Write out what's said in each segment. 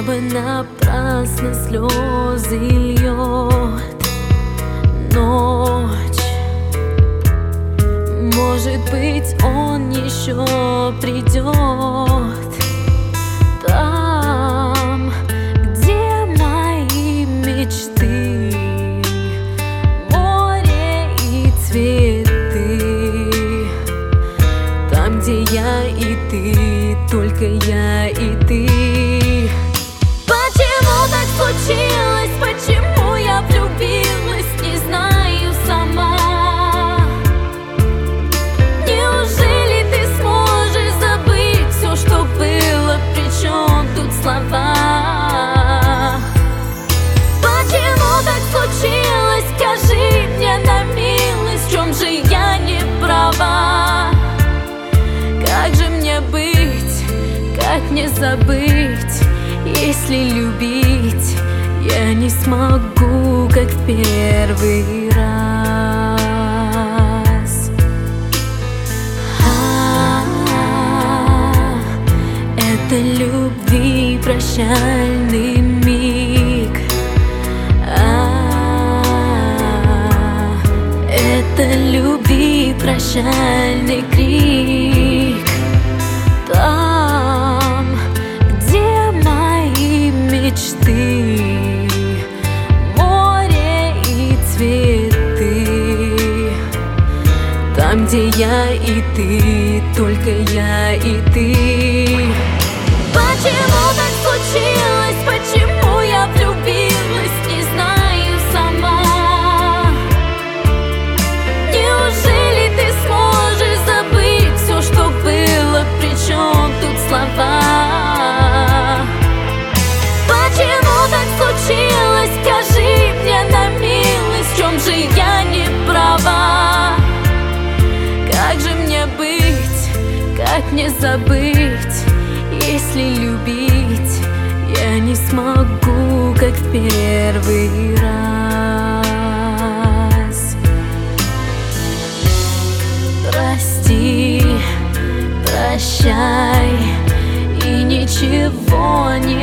Небо напрасно слезы льет. Ночь, может быть, он еще придет. Там, где мои мечты, море и цветы. Там, где я и ты, только я и ты. Почему так случилось? Почему я влюбилась? Не знаю сама. Неужели ты сможешь забыть все, что было? Причем тут слова? Почему так случилось? Скажи мне на милость, в чем же я не права? Как же мне быть? Как мне забыть? Если любить я не смогу, как в первый раз. Это любви прощальный миг. Это любви прощальный крик. Там, где мои мечты, море и цветы. Там, где я и ты, только я и ты. Почему так случилось? Почему я влюбилась? Не знаю сама. Неужели ты сможешь забыть все, что было? Причем тут слова? Почему так случилось? Скажи мне на милость, в чем же я не права? Как же мне быть? Как мне забыть? Если любить я не смогу, как в первый раз. Прости, прощай и ничего не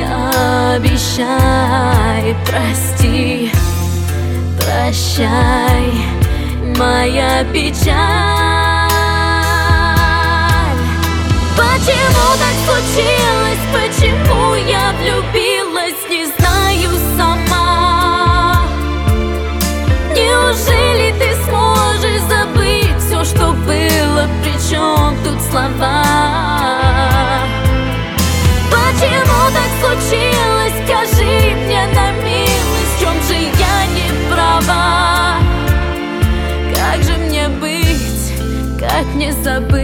обещай. Прости, прощай, моя печаль. Почему так случилось? Почему я влюбилась? Не знаю сама. Неужели ты сможешь забыть все, что было? Причем тут слова? Почему так случилось? Скажи мне на милость, в чем же я не права? Как же мне быть? Как мне забыть?